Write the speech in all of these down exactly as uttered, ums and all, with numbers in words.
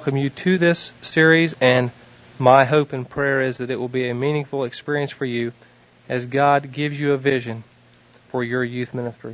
welcome you to this series, and my hope and prayer is that it will be a meaningful experience for you as God gives you a vision for your youth ministry.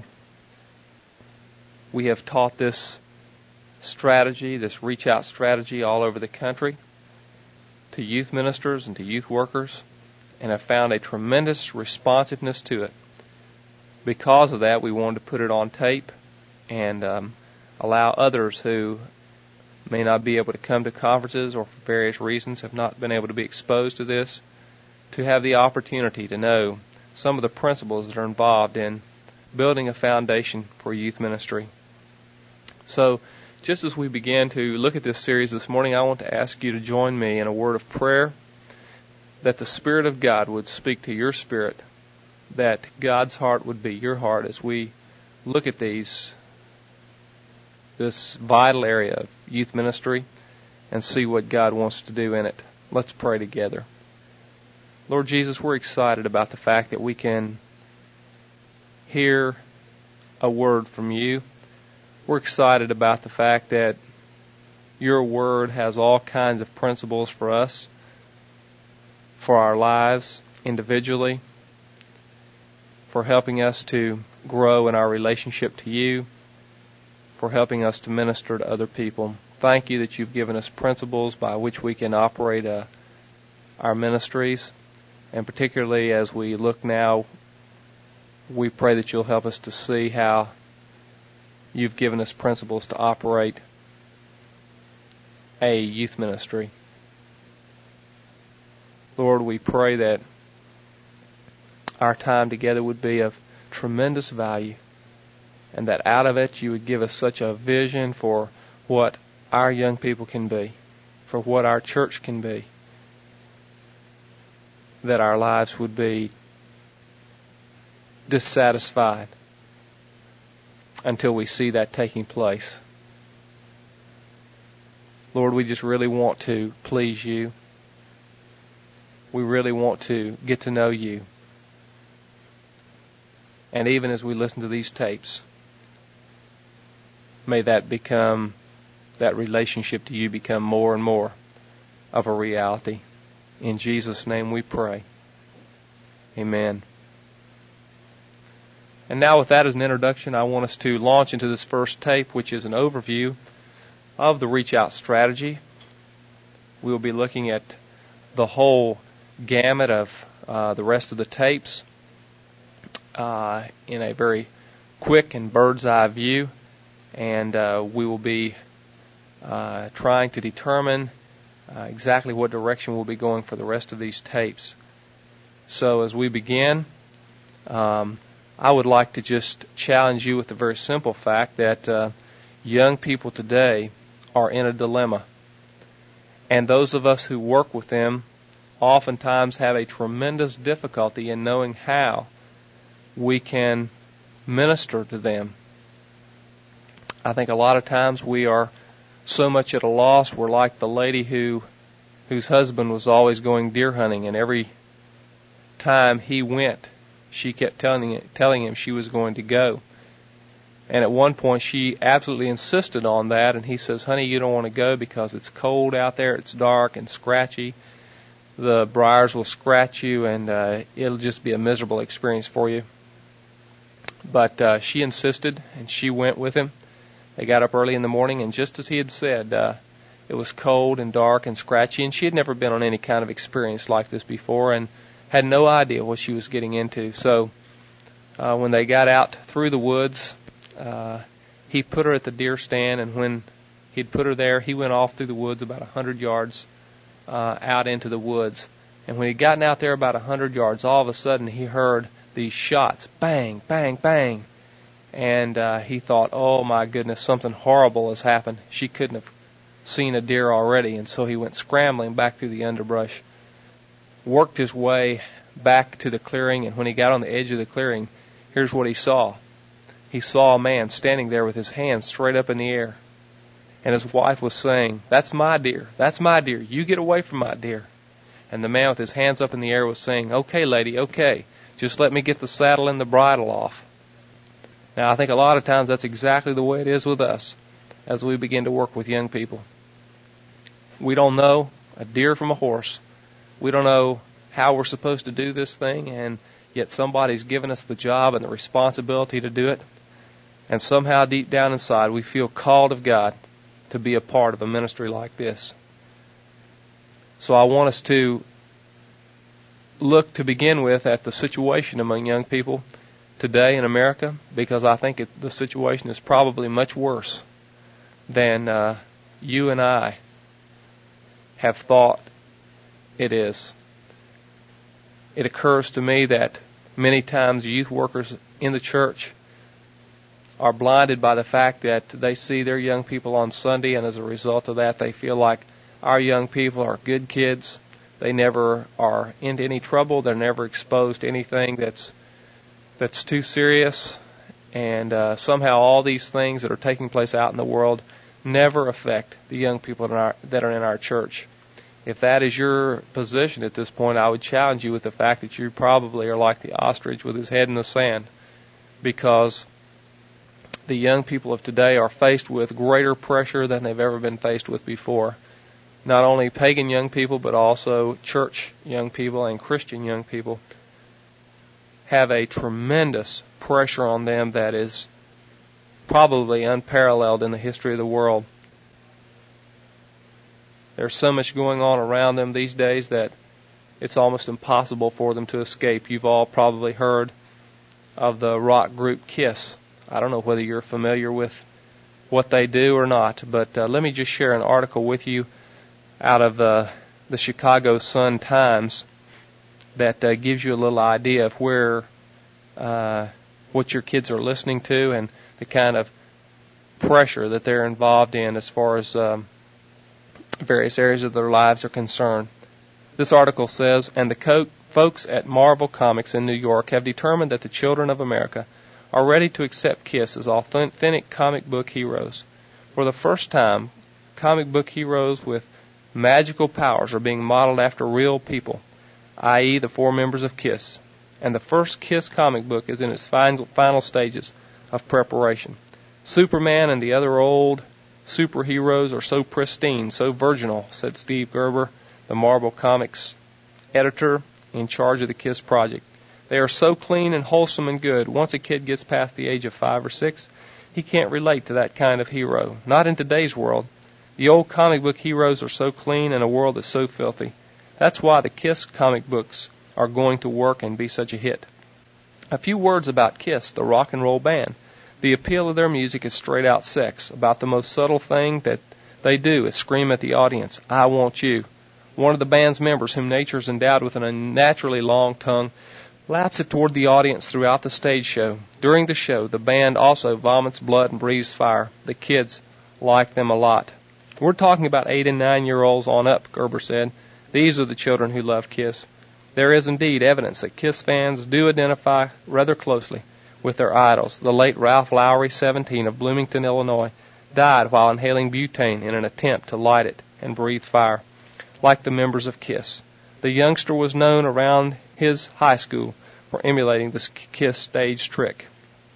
We have taught this strategy, this reach out strategy all over the country to youth ministers and to youth workers, and have found a tremendous responsiveness to it. Because of that, we wanted to put it on tape and um, allow others who may not be able to come to conferences or for various reasons have not been able to be exposed to this, to have the opportunity to know some of the principles that are involved in building a foundation for youth ministry. So, just as we begin to look at this series this morning, I want to ask you to join me in a word of prayer, that the Spirit of God would speak to your spirit, that God's heart would be your heart as we look at these this vital area of youth ministry and see what God wants to do in it. Let's pray together. Lord Jesus, we're excited about the fact that we can hear a word from you. We're excited about the fact that your word has all kinds of principles for us, for our lives individually, for helping us to grow in our relationship to you, for helping us to minister to other people. Thank you that you've given us principles by which we can operate uh, our ministries. And particularly as we look now, we pray that you'll help us to see how you've given us principles to operate a youth ministry. Lord, we pray that our time together would be of tremendous value, and that out of it you would give us such a vision for what our young people can be, for what our church can be, that our lives would be dissatisfied until we see that taking place. Lord, we just really want to please you. We really want to get to know you. And even as we listen to these tapes, may that become, that relationship to you become more and more of a reality. In Jesus' name we pray. Amen. And now with that as an introduction, I want us to launch into this first tape, which is an overview of the Reach Out strategy. We'll be looking at the whole gamut of uh, the rest of the tapes uh, in a very quick and bird's eye view. And uh, we will be uh, trying to determine uh, exactly what direction we'll be going for the rest of these tapes. So as we begin, um, I would like to just challenge you with the very simple fact that uh, young people today are in a dilemma. And those of us who work with them oftentimes have a tremendous difficulty in knowing how we can minister to them. I think a lot of times we are so much at a loss. We're like the lady who, whose husband was always going deer hunting, and every time he went, she kept telling telling him she was going to go. And at one point, she absolutely insisted on that, and he says, "Honey, you don't want to go because it's cold out there. It's dark and scratchy. The briars will scratch you, and uh, it'll just be a miserable experience for you." But uh, she insisted, and she went with him. They got up early in the morning, and just as he had said, uh, it was cold and dark and scratchy, and she had never been on any kind of experience like this before and had no idea what she was getting into. So uh, when they got out through the woods, uh, he put her at the deer stand, and when he'd put her there, he went off through the woods about one hundred yards uh, out into the woods. And when he'd gotten out there about one hundred yards, all of a sudden he heard these shots, bang, bang, bang. And uh, he thought, oh my goodness, something horrible has happened. She couldn't have seen a deer already. And so he went scrambling back through the underbrush, worked his way back to the clearing, and when he got on the edge of the clearing, here's what he saw. He saw a man standing there with his hands straight up in the air. And his wife was saying, "That's my deer. That's my deer. You get away from my deer." And the man with his hands up in the air was saying, "Okay, lady, okay. Just let me get the saddle and the bridle off." Now, I think a lot of times that's exactly the way it is with us as we begin to work with young people. We don't know a deer from a horse. We don't know how we're supposed to do this thing, and yet somebody's given us the job and the responsibility to do it. And somehow deep down inside we feel called of God to be a part of a ministry like this. So I want us to look to begin with at the situation among young people today in America, because I think it, the situation is probably much worse than uh, you and I have thought it is. It occurs to me that many times youth workers in the church are blinded by the fact that they see their young people on Sunday, and as a result of that they feel like our young people are good kids. They never are into any trouble. They're never exposed to anything that's that's too serious. And uh, somehow all these things that are taking place out in the world never affect the young people in our, that are in our church. If that is your position at this point, I would challenge you with the fact that you probably are like the ostrich with his head in the sand, because the young people of today are faced with greater pressure than they've ever been faced with before. Not only pagan young people, but also church young people and Christian young people have a tremendous pressure on them that is probably unparalleled in the history of the world. There's so much going on around them these days that it's almost impossible for them to escape. You've all probably heard of the rock group KISS. I don't know whether you're familiar with what they do or not, but uh, let me just share an article with you out of the, the Chicago Sun-Times that uh, gives you a little idea of where, uh, what your kids are listening to and the kind of pressure that they're involved in as far as um, various areas of their lives are concerned. This article says, and the co- folks at Marvel Comics in New York have determined that the children of America are ready to accept KISS as authentic comic book heroes. For the first time, comic book heroes with magical powers are being modeled after real people, that is the four members of KISS. And the first KISS comic book is in its final, final stages of preparation. Superman and the other old superheroes are so pristine, so virginal, said Steve Gerber, the Marvel Comics editor in charge of the KISS project. They are so clean and wholesome and good. Once a kid gets past the age of five or six, he can't relate to that kind of hero. Not in today's world. The old comic book heroes are so clean and a world that's so filthy. That's why the KISS comic books are going to work and be such a hit. A few words about KISS, the rock and roll band. The appeal of their music is straight out sex. About the most subtle thing that they do is scream at the audience, I want you. One of the band's members, whom nature has endowed with an unnaturally long tongue, laps it toward the audience throughout the stage show. During the show, the band also vomits blood and breathes fire. The kids like them a lot. We're talking about eight and nine-year-olds on up, Gerber said. These are the children who love KISS. There is indeed evidence that KISS fans do identify rather closely with their idols. The late Ralph Lowry, seventeen, of Bloomington, Illinois, died while inhaling butane in an attempt to light it and breathe fire, like the members of KISS. The youngster was known around his high school for emulating this KISS stage trick.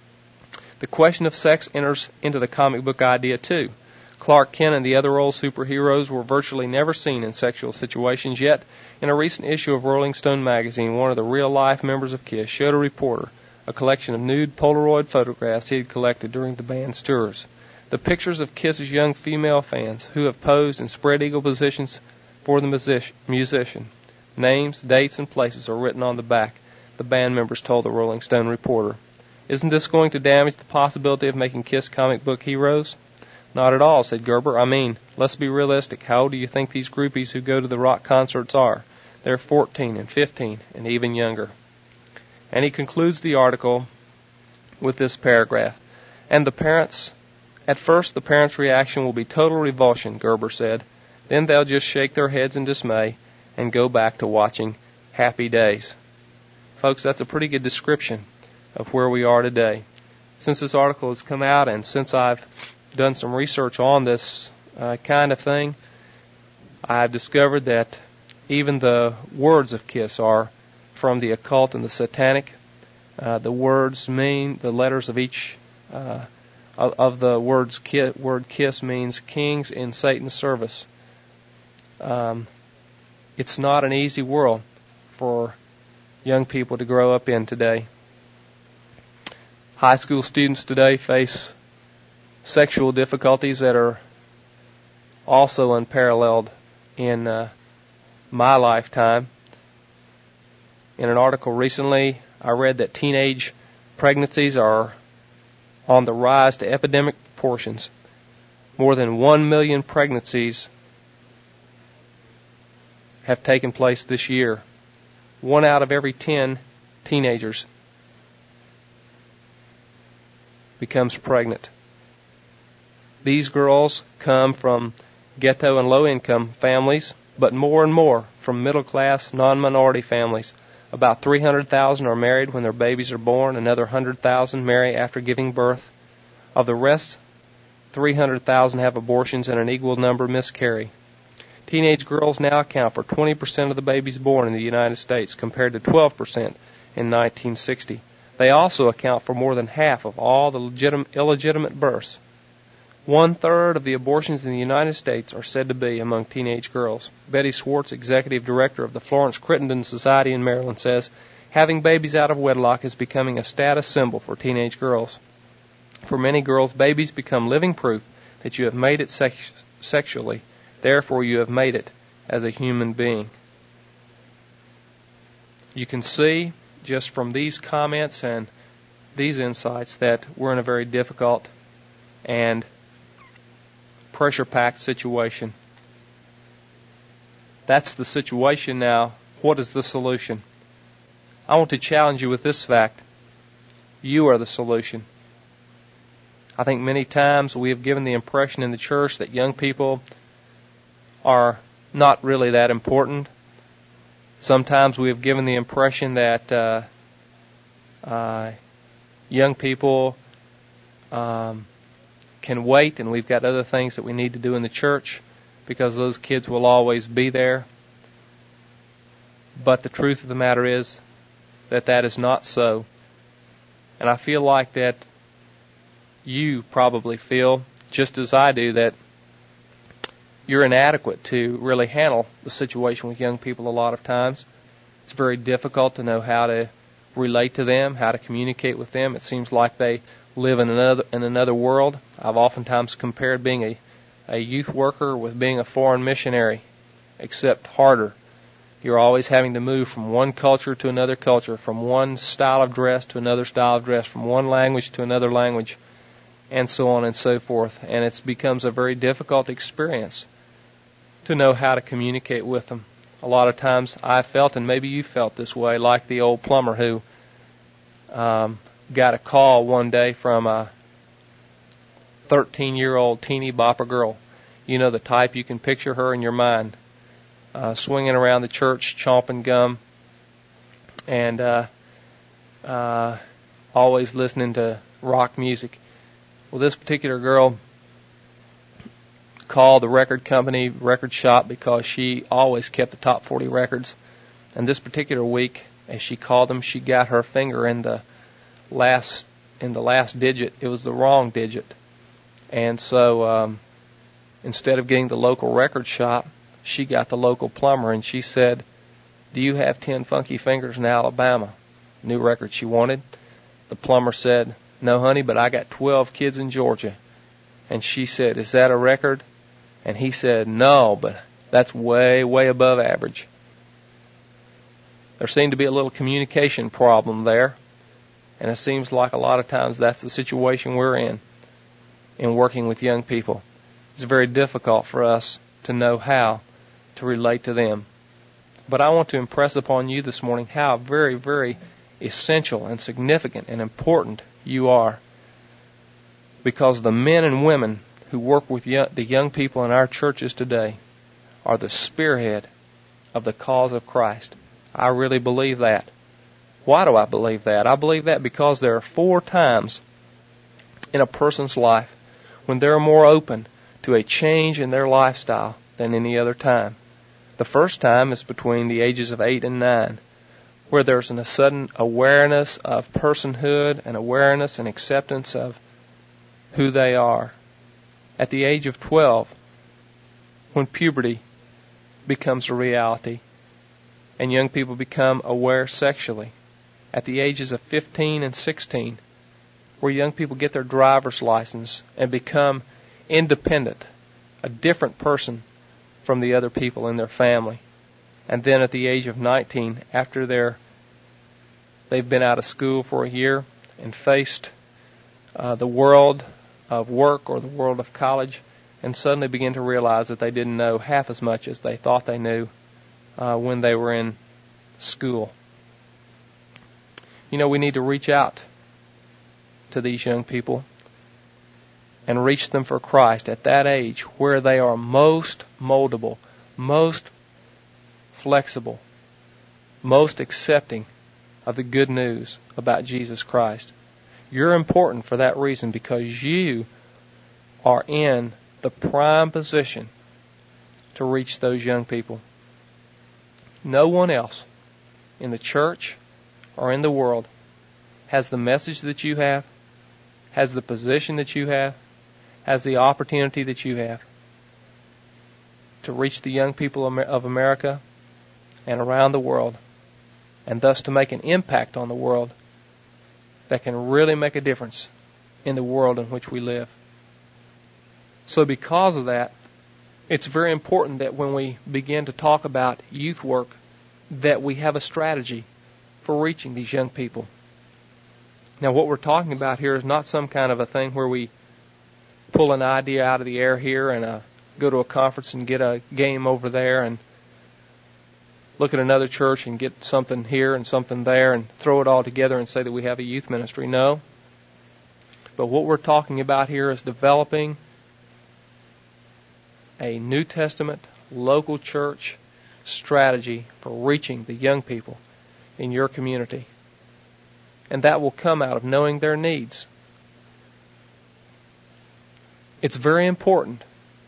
The question of sex enters into the comic book idea, too. Clark Kent and the other old superheroes were virtually never seen in sexual situations, yet in a recent issue of Rolling Stone magazine, one of the real-life members of KISS showed a reporter a collection of nude Polaroid photographs he had collected during the band's tours. The pictures of KISS's young female fans who have posed in spread-eagle positions for the music- musician. Names, dates, and places are written on the back, the band members told the Rolling Stone reporter. Isn't this going to damage the possibility of making KISS comic book heroes? Not at all, said Gerber. I mean, let's be realistic. How old do you think these groupies who go to the rock concerts are? They're fourteen and fifteen and even younger. And he concludes the article with this paragraph. And the parents, at first the parents' reaction will be total revulsion, Gerber said. Then they'll just shake their heads in dismay and go back to watching Happy Days. Folks, that's a pretty good description of where we are today. Since this article has come out and since I've done some research on this uh, kind of thing, I've discovered that even the words of KISS are from the occult and the satanic. Uh, the words mean, the letters of each uh, of, of the words ki- word KISS means kings in Satan's service. um, it's not an easy world for young people to grow up in today. High school students today face sexual difficulties that are also unparalleled in uh, my lifetime. In an article recently, I read that teenage pregnancies are on the rise to epidemic proportions. More than one million pregnancies have taken place this year. One out of every ten teenagers becomes pregnant. These girls come from ghetto and low-income families, but more and more from middle-class, non-minority families. About three hundred thousand are married when their babies are born. Another one hundred thousand marry after giving birth. Of the rest, three hundred thousand have abortions and an equal number miscarry. Teenage girls now account for twenty percent of the babies born in the United States, compared to twelve percent in nineteen sixty. They also account for more than half of all the legitim- illegitimate births. One-third of the abortions in the United States are said to be among teenage girls. Betty Swartz, executive director of the Florence Crittenden Society in Maryland, says, having babies out of wedlock is becoming a status symbol for teenage girls. For many girls, babies become living proof that you have made it sex- sexually. Therefore, you have made it as a human being. You can see just from these comments and these insights that we're in a very difficult and pressure-packed situation. That's the situation now. What is the solution? I want to challenge you with this fact. You are the solution. I think many times we have given the impression in the church that young people are not really that important. Sometimes we have given the impression that uh, uh, young people um, can wait, and we've got other things that we need to do in the church because those kids will always be there. But the truth of the matter is that that is not so. And I feel like that you probably feel, just as I do, that you're inadequate to really handle the situation with young people a lot of times. It's very difficult to know how to relate to them, how to communicate with them. It seems like they live in another in another world. I've oftentimes compared being a, a youth worker with being a foreign missionary, except harder. You're always having to move from one culture to another culture, from one style of dress to another style of dress, from one language to another language, and so on and so forth. And it becomes a very difficult experience to know how to communicate with them. A lot of times I felt, and maybe you felt this way, like the old plumber who um, got a call one day from a thirteen-year-old teeny bopper girl. You know the type, you can picture her in your mind, uh, swinging around the church, chomping gum, and uh, uh, always listening to rock music. Well, this particular girl called the record company, record shop, because she always kept the top forty records. And this particular week, as she called them, she got her finger in the last in the last digit. It was the wrong digit. And so um, instead of getting the local record shop, she got the local plumber, and she said, "Do you have ten funky fingers in Alabama?" New record she wanted. The plumber said, "No, honey, but I got twelve kids in Georgia." And she said, "Is that a record?" And he said, "No, but that's way, way above average." There seemed to be a little communication problem there, and it seems like a lot of times that's the situation we're in, in working with young people. It's very difficult for us to know how to relate to them. But I want to impress upon you this morning how very, very essential and significant and important you are, because the men and women who work with young, the young people in our churches today are the spearhead of the cause of Christ. I really believe that. Why do I believe that? I believe that because there are four times in a person's life when they're more open to a change in their lifestyle than any other time. The first time is between the ages of eight and nine, where there's an, a sudden awareness of personhood and awareness and acceptance of who they are. At the age of twelve, when puberty becomes a reality, and young people become aware sexually at the ages of fifteen and sixteen, where young people get their driver's license and become independent, a different person from the other people in their family. And then at the age of nineteen, after they're, they've been out of school for a year and faced uh, the world of work or the world of college, and suddenly begin to realize that they didn't know half as much as they thought they knew uh, when they were in school. You know, we need to reach out to these young people and reach them for Christ at that age where they are most moldable, most flexible, most accepting of the good news about Jesus Christ. You're important for that reason, because you are in the prime position to reach those young people. No one else in the church or in the world has the message that you have, has the position that you have, has the opportunity that you have to reach the young people of America and around the world, and thus to make an impact on the world that can really make a difference in the world in which we live. So because of that, it's very important that when we begin to talk about youth work, that we have a strategy for reaching these young people. Now, what we're talking about here is not some kind of a thing where we pull an idea out of the air here and uh, go to a conference and get a game over there and look at another church and get something here and something there and throw it all together and say that we have a youth ministry. No. But what we're talking about here is developing a New Testament local church strategy for reaching the young people in your community. And that will come out of knowing their needs. It's very important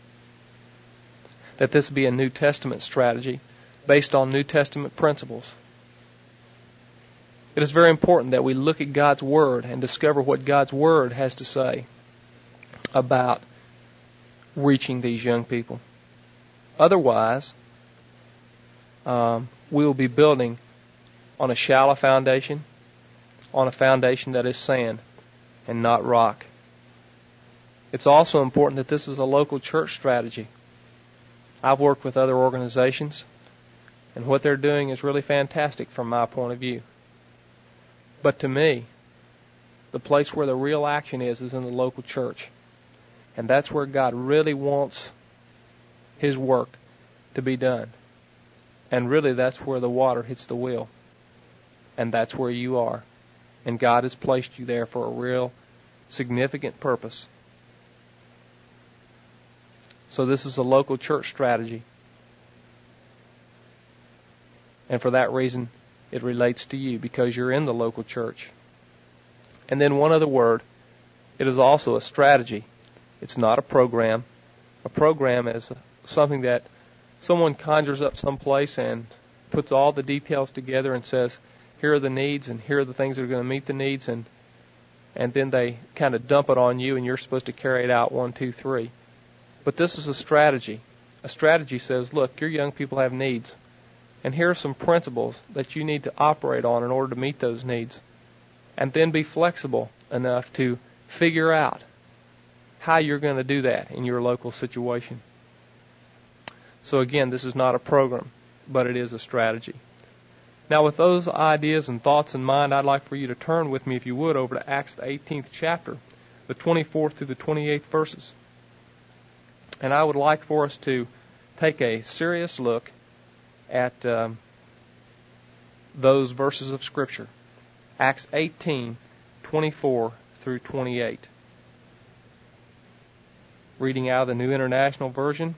that this be a New Testament strategy based on New Testament principles. It is very important that we look at God's Word and discover what God's Word has to say about reaching these young people. Otherwise, um, we will be building on a shallow foundation, on a foundation that is sand and not rock. It's also important that this is a local church strategy. I've worked with other organizations, and what they're doing is really fantastic from my point of view. But to me, the place where the real action is is in the local church. And that's where God really wants His work to be done. And really that's where the water hits the wheel. And that's where you are. And God has placed you there for a real significant purpose. So this is a local church strategy. And for that reason, it relates to you because you're in the local church. And then one other word, it is also a strategy. It's not a program. A program is something that someone conjures up someplace and puts all the details together and says, here are the needs and here are the things that are going to meet the needs, and and then they kind of dump it on you and you're supposed to carry it out one, two, three. But this is a strategy. A strategy says, look, your young people have needs. And here are some principles that you need to operate on in order to meet those needs. And then be flexible enough to figure out how you're going to do that in your local situation. So again, this is not a program, but it is a strategy. Now with those ideas and thoughts in mind, I'd like for you to turn with me, if you would, over to Acts the eighteenth chapter, the twenty-fourth through the twenty-eighth verses. And I would like for us to take a serious look at um, those verses of Scripture. Acts eighteen, twenty-four through twenty-eight. Reading out of the New International Version,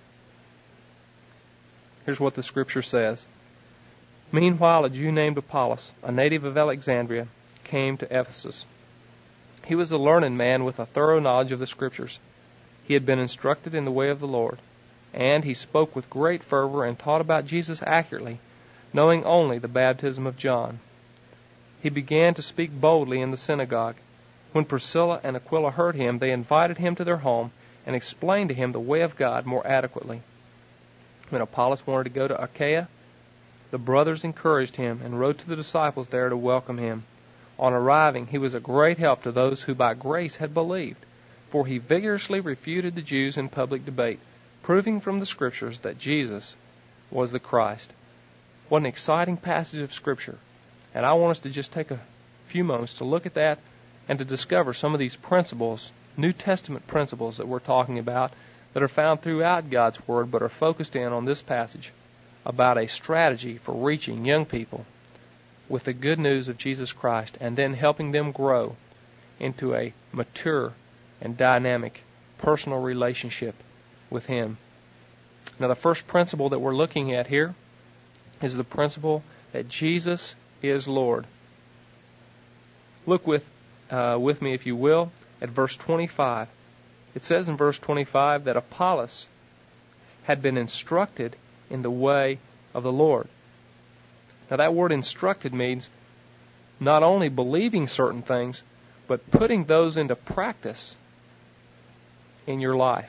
here's what the Scripture says. Meanwhile, a Jew named Apollos, a native of Alexandria, came to Ephesus. He was a learned man with a thorough knowledge of the Scriptures. He had been instructed in the way of the Lord, and he spoke with great fervor and taught about Jesus accurately, knowing only the baptism of John. He began to speak boldly in the synagogue. When Priscilla and Aquila heard him, they invited him to their home and explained to him the way of God more adequately. When Apollos wanted to go to Achaia, the brothers encouraged him and wrote to the disciples there to welcome him. On arriving, he was a great help to those who by grace had believed, for he vigorously refuted the Jews in public debate, proving from the Scriptures that Jesus was the Christ. What an exciting passage of Scripture. And I want us to just take a few moments to look at that and to discover some of these principles, New Testament principles that we're talking about, that are found throughout God's Word but are focused in on this passage about a strategy for reaching young people with the good news of Jesus Christ and then helping them grow into a mature and dynamic personal relationship with Him. Now, the first principle that we're looking at here is the principle that Jesus is Lord. Look with uh, with me, if you will, at verse twenty-five. It says in verse twenty-five that Apollos had been instructed in the way of the Lord. Now, that word instructed means not only believing certain things, but putting those into practice in your life.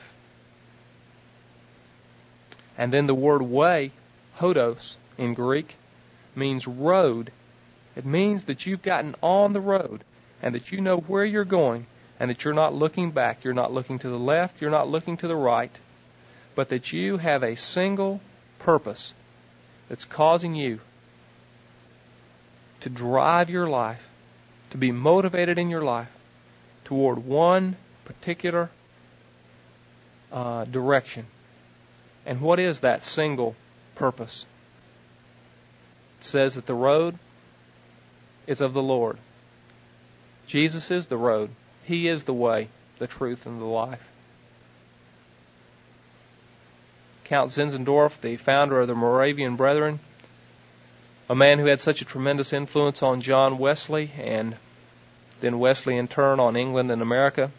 And then the word way, hodos in Greek, means road. It means that you've gotten on the road and that you know where you're going and that you're not looking back. You're not looking to the left. You're not looking to the right. But that you have a single purpose that's causing you to drive your life, to be motivated in your life toward one particular uh, direction. And what is that single purpose? It says that the road is of the Lord. Jesus is the road. He is the way, the truth, and the life. Count Zinzendorf, the founder of the Moravian Brethren, a man who had such a tremendous influence on John Wesley and then Wesley in turn on England and America,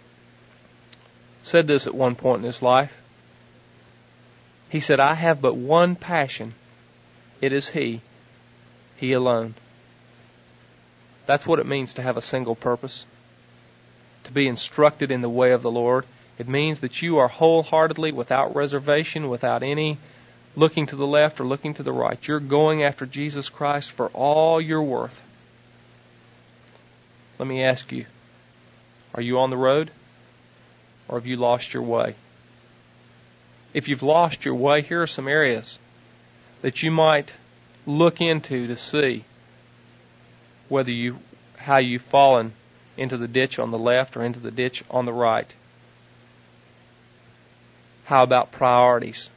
said this at one point in his life. He said, "I have but one passion. It is He, He alone." That's what it means to have a single purpose. To be instructed in the way of the Lord. It means that you are wholeheartedly, without reservation, without any looking to the left or looking to the right. You're going after Jesus Christ for all you're worth. Let me ask you, are you on the road or have you lost your way? If you've lost your way, here are some areas that you might look into to see whether you, how you've fallen into the ditch on the left or into the ditch on the right. How about priorities?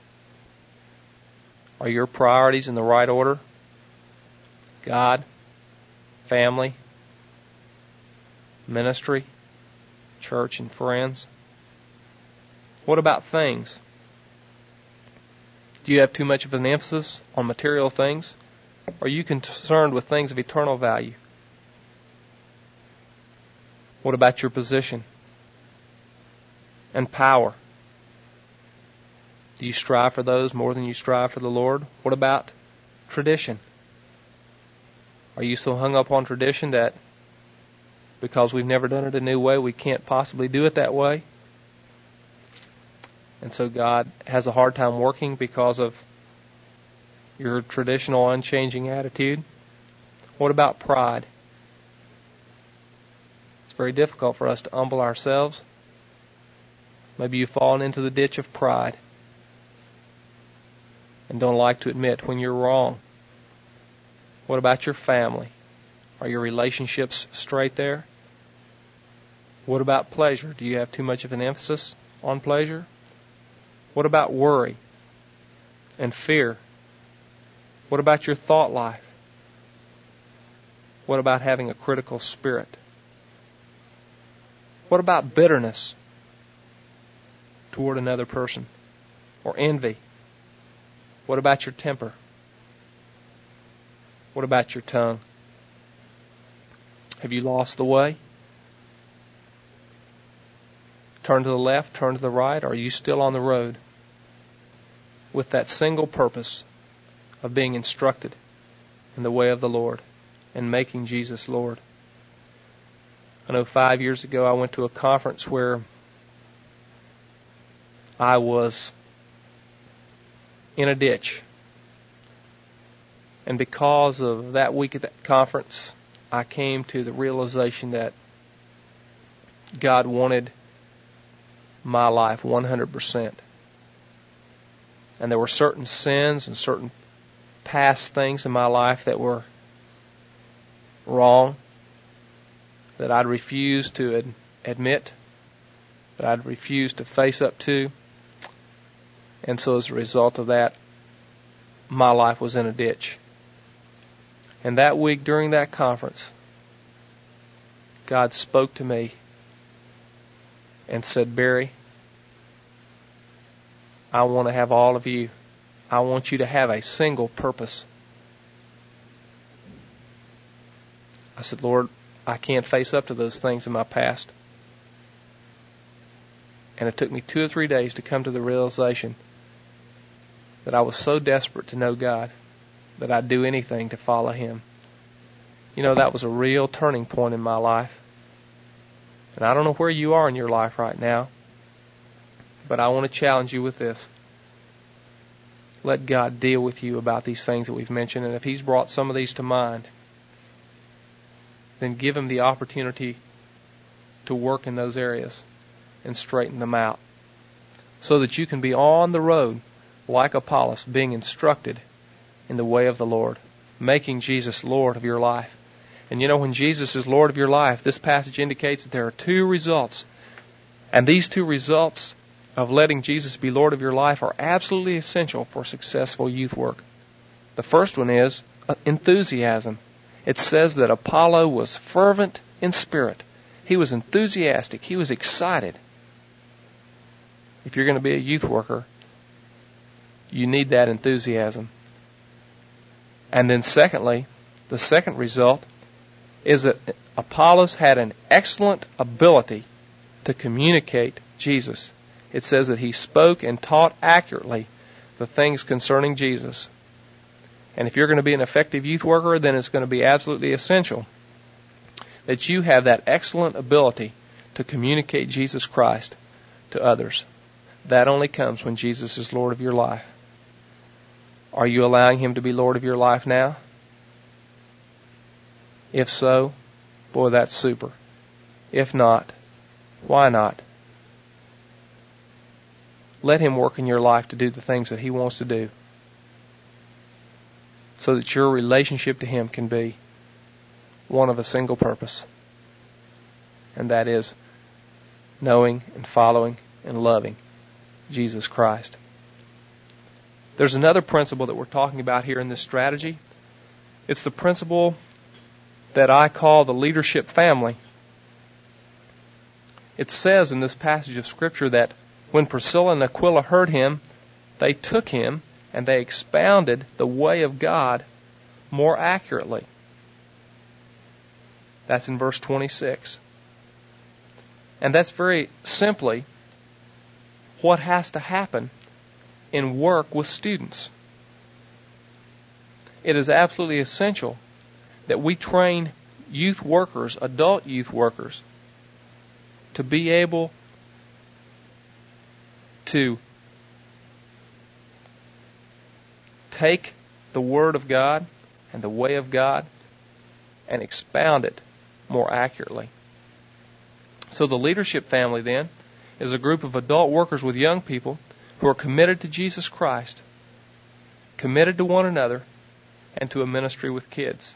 Are your priorities in the right order? God, family, ministry, church, and friends? What about things? Do you have too much of an emphasis on material things? Are you concerned with things of eternal value? What about your position and power? Do you strive for those more than you strive for the Lord? What about tradition? Are you so hung up on tradition that because we've never done it a new way, we can't possibly do it that way? And so God has a hard time working because of your traditional, unchanging attitude? What about pride? It's very difficult for us to humble ourselves. Maybe you've fallen into the ditch of pride and don't like to admit when you're wrong. What about your family? Are your relationships straight there? What about pleasure? Do you have too much of an emphasis on pleasure? What about worry and fear? What about your thought life? What about having a critical spirit? What about bitterness toward another person or envy? What about your temper? What about your tongue? Have you lost the way? Turn to the left, turn to the right, or are you still on the road with that single purpose of being instructed in the way of the Lord and making Jesus Lord? I know five years ago I went to a conference where I was in a ditch. And because of that week at that conference, I came to the realization that God wanted my life one hundred percent. And there were certain sins and certain past things in my life that were wrong, that I'd refused to ad- admit, that I'd refused to face up to. And so as a result of that, my life was in a ditch. And that week during that conference, God spoke to me and said, Barry, I want to have all of you. I want you to have a single purpose. I said, Lord, I can't face up to those things in my past. And it took me two or three days to come to the realization that I was so desperate to know God that I'd do anything to follow Him. You know, that was a real turning point in my life. And I don't know where you are in your life right now, but I want to challenge you with this. Let God deal with you about these things that we've mentioned, and if He's brought some of these to mind, then give Him the opportunity to work in those areas and straighten them out, so that you can be on the road like Apollos, being instructed in the way of the Lord, making Jesus Lord of your life. And you know, when Jesus is Lord of your life, this passage indicates that there are two results. And these two results of letting Jesus be Lord of your life are absolutely essential for successful youth work. The first one is enthusiasm. It says that Apollo was fervent in spirit. He was enthusiastic. He was excited. If you're going to be a youth worker, you need that enthusiasm. And then secondly, the second result is that Apollos had an excellent ability to communicate Jesus. It says that he spoke and taught accurately the things concerning Jesus. And if you're going to be an effective youth worker, then it's going to be absolutely essential that you have that excellent ability to communicate Jesus Christ to others. That only comes when Jesus is Lord of your life. Are you allowing Him to be Lord of your life now? If so, boy, that's super. If not, why not? Let Him work in your life to do the things that He wants to do, so that your relationship to Him can be one of a single purpose, and that is knowing and following and loving Jesus Christ. There's another principle that we're talking about here in this strategy. It's the principle that I call the leadership family. It says in this passage of Scripture that when Priscilla and Aquila heard him, they took him and they expounded the way of God more accurately. That's in verse twenty-six. And that's very simply what has to happen in work with students. It is absolutely essential that we train youth workers, adult youth workers, to be able to take the Word of God and the way of God and expound it more accurately. So the leadership family then is a group of adult workers with young people who are committed to Jesus Christ, committed to one another, and to a ministry with kids.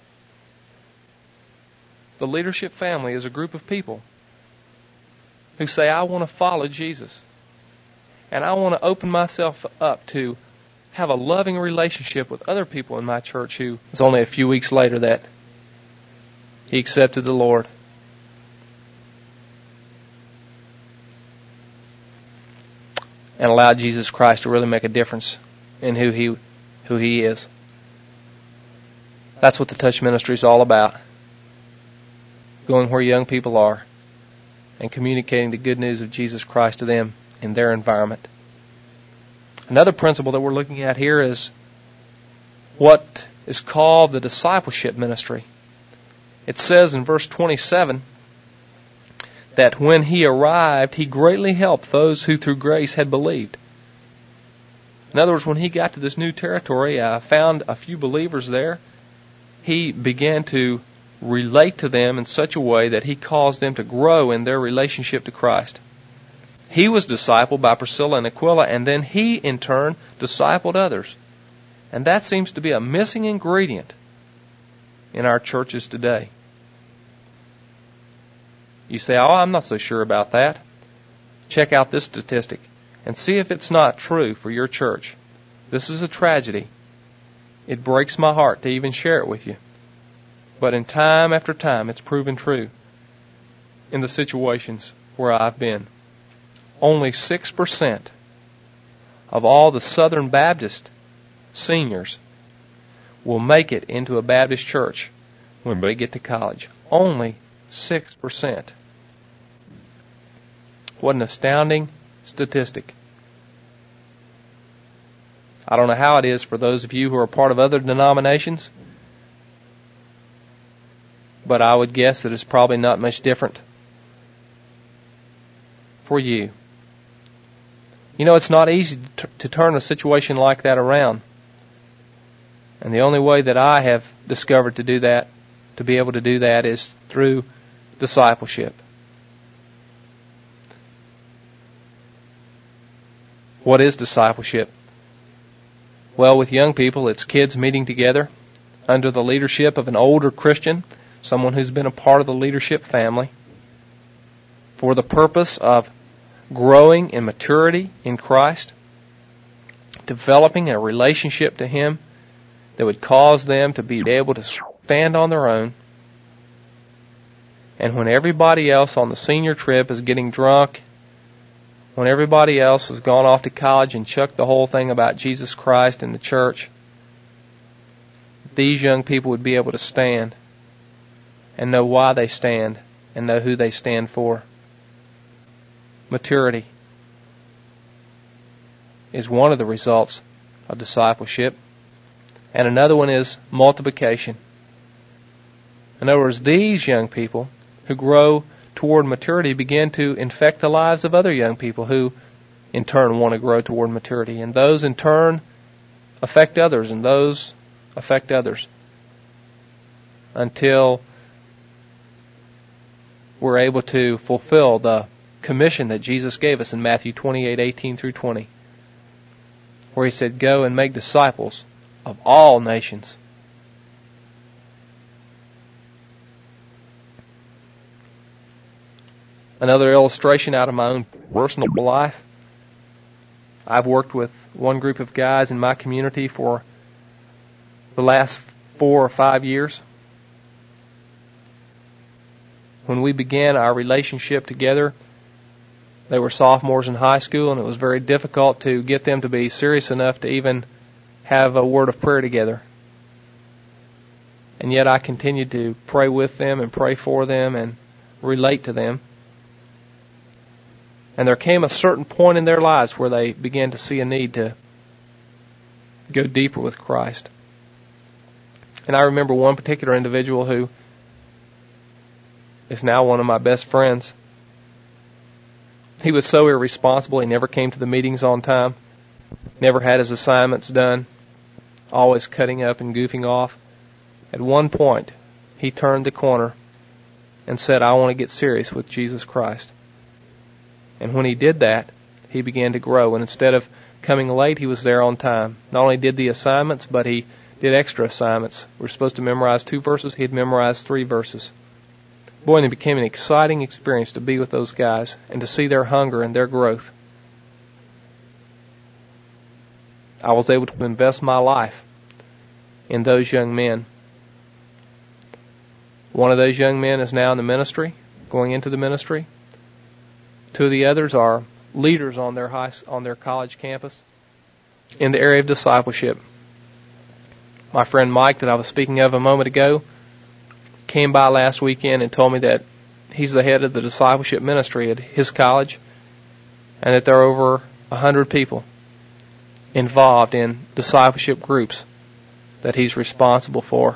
The leadership family is a group of people who say, I want to follow Jesus. And I want to open myself up to have a loving relationship with other people in my church who it's only a few weeks later that he accepted the Lord. And allowed Jesus Christ to really make a difference in who he who he is. That's what the Touch Ministry is all about. Going where young people are and communicating the good news of Jesus Christ to them in their environment. Another principle that we're looking at here is what is called the discipleship ministry. It says in verse twenty-seven that when he arrived, he greatly helped those who through grace had believed. In other words, when he got to this new territory, uh, found a few believers there, he began to relate to them in such a way that he caused them to grow in their relationship to Christ. He was discipled by Priscilla and Aquila, and then he, in turn, discipled others. And that seems to be a missing ingredient in our churches today. You say, oh, I'm not so sure about that. Check out this statistic and see if it's not true for your church. This is a tragedy. It breaks my heart to even share it with you. But in time after time, it's proven true in the situations where I've been. Only six percent of all the Southern Baptist seniors will make it into a Baptist church when they get to college. Only six percent. What an astounding statistic. I don't know how it is for those of you who are part of other denominations, but I would guess that it's probably not much different for you. You know, it's not easy to, to turn a situation like that around. And the only way that I have discovered to do that, to be able to do that, is through discipleship. What is discipleship? Well, with young people, it's kids meeting together under the leadership of an older Christian, someone who's been a part of the leadership family, for the purpose of growing in maturity in Christ, developing a relationship to Him that would cause them to be able to stand on their own. And when everybody else on the senior trip is getting drunk, when everybody else has gone off to college and chucked the whole thing about Jesus Christ and the church, these young people would be able to stand and know why they stand and know who they stand for. Maturity is one of the results of discipleship. And another one is multiplication. In other words, these young people who grow toward maturity begin to infect the lives of other young people who in turn want to grow toward maturity. And those in turn affect others, and those affect others, until we're able to fulfill the commission that Jesus gave us in Matthew twenty-eight, eighteen through twenty, where He said, "Go and make disciples of all nations." Another illustration out of my own personal life. I've worked with one group of guys in my community for the last four or five years. When we began our relationship together, they were sophomores in high school, and it was very difficult to get them to be serious enough to even have a word of prayer together. And yet I continued to pray with them and pray for them and relate to them. And there came a certain point in their lives where they began to see a need to go deeper with Christ. And I remember one particular individual who is now one of my best friends. He was so irresponsible. He never came to the meetings on time, never had his assignments done, always cutting up and goofing off. At one point, he turned the corner and said, "I want to get serious with Jesus Christ." And when he did that, he began to grow. And instead of coming late, he was there on time. Not only did the assignments, but he did extra assignments. We're supposed to memorize two verses. He had memorized three verses. Boy, and it became an exciting experience to be with those guys and to see their hunger and their growth. I was able to invest my life in those young men. One of those young men is now in the ministry, going into the ministry. Two of the others are leaders on their high, on their college campus in the area of discipleship. My friend Mike, that I was speaking of a moment ago, came by last weekend and told me that he's the head of the discipleship ministry at his college, and that there are over a hundred people involved in discipleship groups that he's responsible for.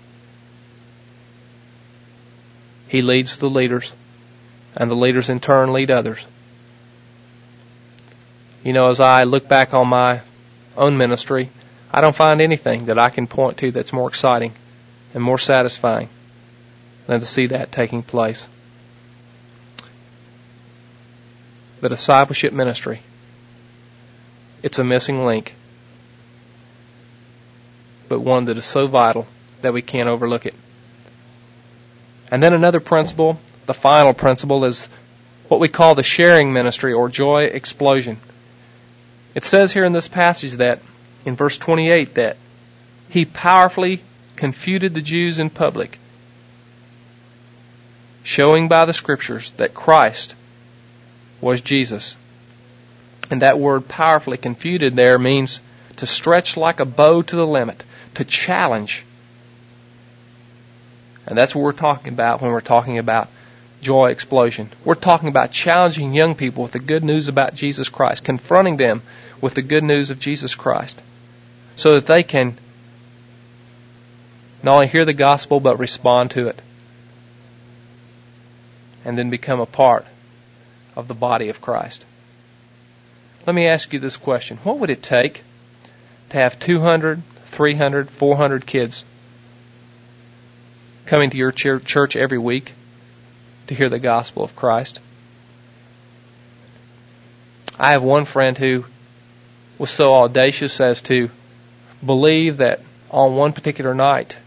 He leads the leaders, and the leaders in turn lead others. You know, as I look back on my own ministry, I don't find anything that I can point to that's more exciting and more satisfying than to see that taking place. The discipleship ministry, it's a missing link, but one that is so vital that we can't overlook it. And then another principle, the final principle, is what we call the sharing ministry or joy explosion. It says here in this passage that, in verse twenty-eight, that he powerfully confuted the Jews in public, showing by the Scriptures that Christ was Jesus. And that word powerfully confuted there means to stretch like a bow to the limit, to challenge. And that's what we're talking about when we're talking about joy explosion. We're talking about challenging young people with the good news about Jesus Christ, confronting them with the good news of Jesus Christ, so that they can not only hear the gospel but respond to it, and then become a part of the body of Christ. Let me ask you this question. What would it take to have two hundred, three hundred, four hundred kids coming to your church every week to hear the gospel of Christ? I have one friend who was so audacious as to believe that on one particular night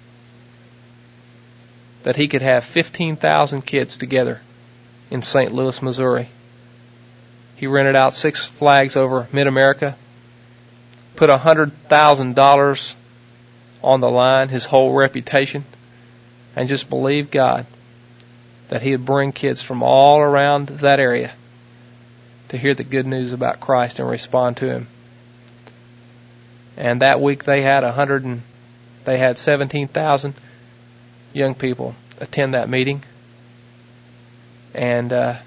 that he could have fifteen thousand kids together in Saint Louis, Missouri. He rented out Six Flags over Mid-America, put one hundred thousand dollars on the line, his whole reputation, and just believed God that he would bring kids from all around that area to hear the good news about Christ and respond to Him. And that week they had a hundred and they had seventeen thousand young people attend that meeting, and uh,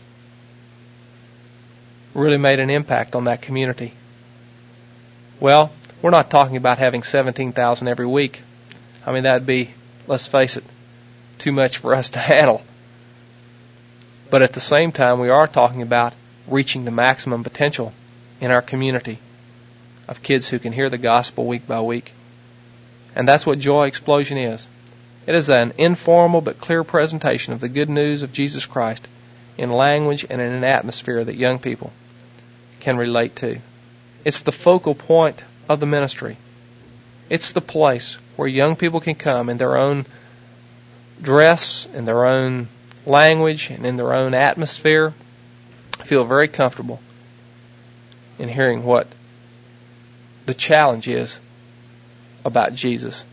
really made an impact on that community. Well, we're not talking about having seventeen thousand every week. I mean, that'd be, let's face it, too much for us to handle. But at the same time, we are talking about reaching the maximum potential in our community of kids who can hear the gospel week by week. And that's what Joy Explosion is. It is an informal but clear presentation of the good news of Jesus Christ in language and in an atmosphere that young people can relate to. It's the focal point of the ministry. It's the place where young people can come in their own dress, in their own language, and in their own atmosphere, feel very comfortable in hearing what the challenge is about Jesus.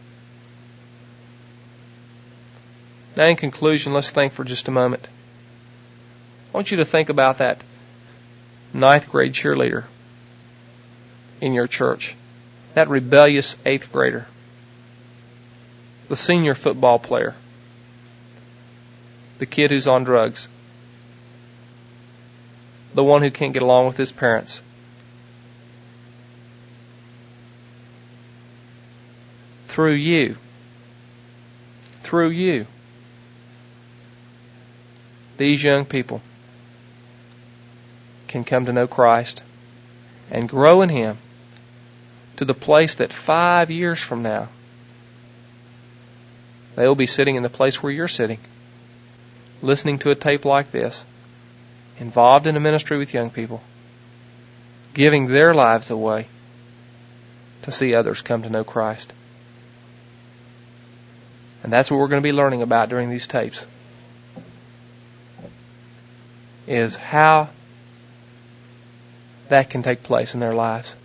Now, in conclusion, let's think for just a moment. I want you to think about that ninth grade cheerleader in your church, that rebellious eighth grader, the senior football player, the kid who's on drugs, the one who can't get along with his parents. Through you, through you, these young people can come to know Christ and grow in Him to the place that five years from now they will be sitting in the place where you're sitting, listening to a tape like this, involved in a ministry with young people, giving their lives away to see others come to know Christ. And that's what we're going to be learning about during these tapes, is how that can take place in their lives.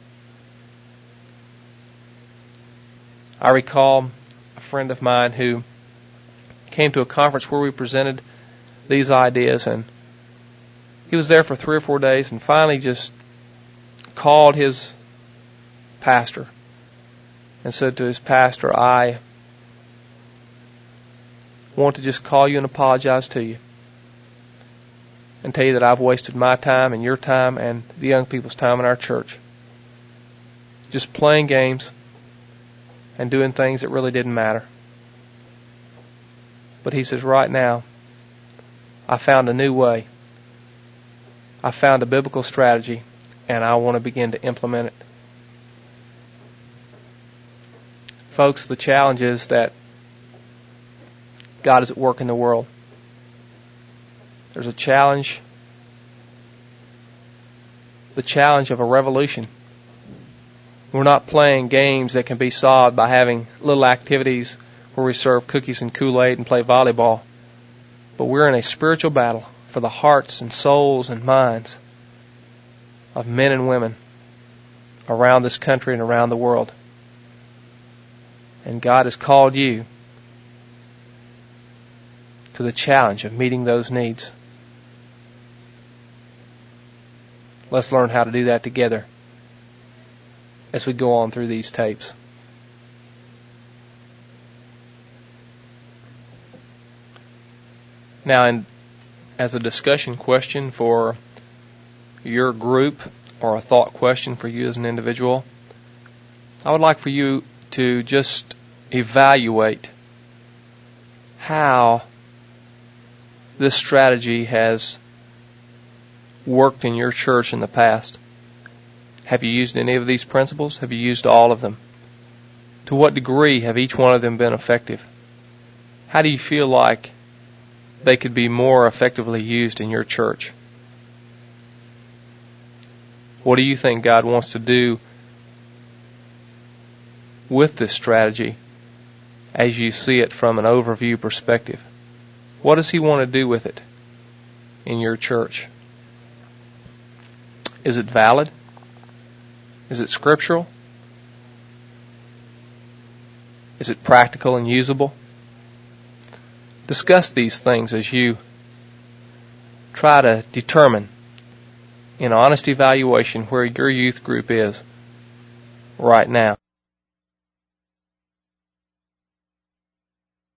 I recall a friend of mine who came to a conference where we presented these ideas, and he was there for three or four days and finally just called his pastor and said to his pastor, I want to just call you and apologize to you and tell you that I've wasted my time and your time and the young people's time in our church just playing games and doing things that really didn't matter. But he says, right now, I found a new way. I found a biblical strategy, and I want to begin to implement it folks, the challenge is that God is at work in the world. There's a challenge, the challenge of a revolution. We're not playing games that can be solved by having little activities where we serve cookies and Kool-Aid and play volleyball. But we're in a spiritual battle for the hearts and souls and minds of men and women around this country and around the world. And God has called you to the challenge of meeting those needs. Let's learn how to do that together as we go on through these tapes. Now, in, as a discussion question for your group or a thought question for you as an individual, I would like for you to just evaluate how this strategy has worked in your church in the past. Have you used any of these principles? Have you used all of them? To what degree have each one of them been effective? How do you feel like they could be more effectively used in your church? What do you think God wants to do with this strategy as you see it from an overview perspective? What does He want to do with it in your church? Is it valid? Is it scriptural? Is it practical and usable? Discuss these things as you try to determine in honest evaluation where your youth group is right now.